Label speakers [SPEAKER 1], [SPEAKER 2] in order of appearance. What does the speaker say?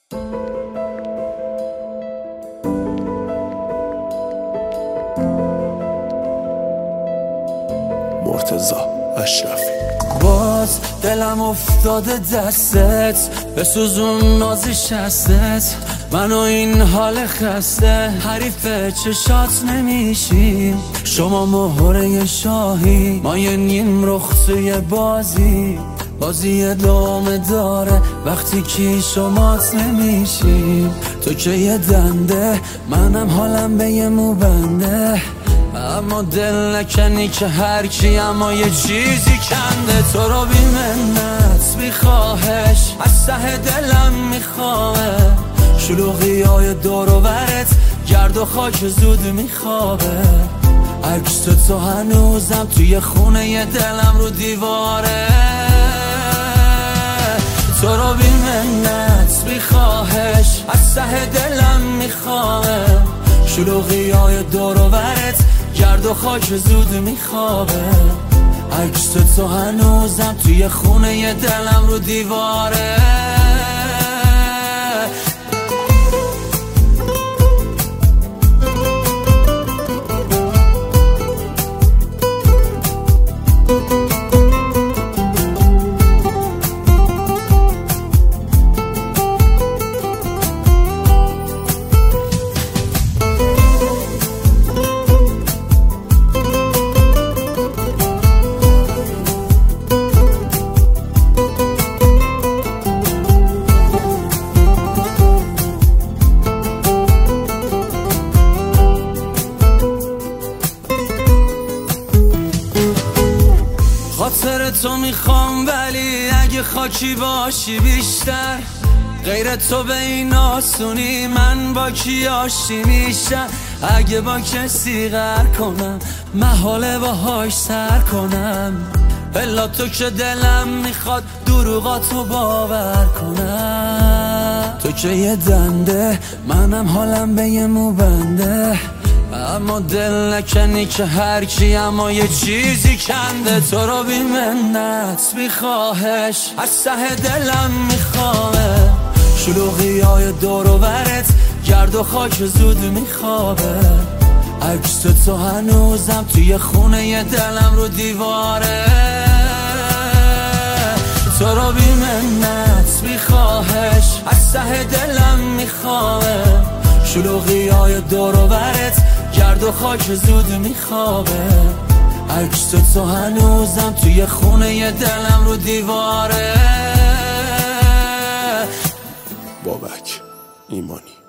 [SPEAKER 1] مرتضی اشرفی.
[SPEAKER 2] باز دلم افتاده دستت، بسوزون نازش هستت، منو این حال خسته، حریف چشات نمیشیم. شما مهره شاهی، ما یه نیم رخ توی بازی ادامه داره وقتی که شمات نمیشیم. تو که یه دنده، منم حالم به یه موبنده، اما دل نکنی که هر کی اما یه چیزی کنده. تو رو بی منت بی خواهش از ته دلم میخواه، شلوغی های دور و برت گرد و خاک زود میخوابه. عکس تو هنوزم توی خونه ی دلم رو دیواره. تو رو بی منت بی خواهش از ته دلم میخواه، شلوغی های دور و برت گرد و خاک زود میخوابه. عکس تو هنوزم توی خونه ی دلم رو دیواره. خاطر تو میخوام ولی اگه خاکی باشی بیشتر، غیر تو به این آسونی من با کی آشتی میشم. اگه با کسی غر کنم محاله باهاش سر کنم، الا تو که دلم میخواد دروغاتو باور کنم. تو که یه دنده، منم حالم به یه موبنده، اما دل نکنی که هر کی اما یه چیزی کنده. تو رو بی منت بی خواهش از ته دلم میخواه، شلوغی های دور و برت گرد و خاک زود میخوابه. عکس تو هنوزم توی خونه ی دلم رو دیواره. تو رو بی منت بی خواهش از ته دلم میخواه، شلوغی های دور و برت گرد و خاک زود میخوابه. عکس تو هنوزم توی خونه ی دلم رو دیواره.
[SPEAKER 1] بابک ایمانی.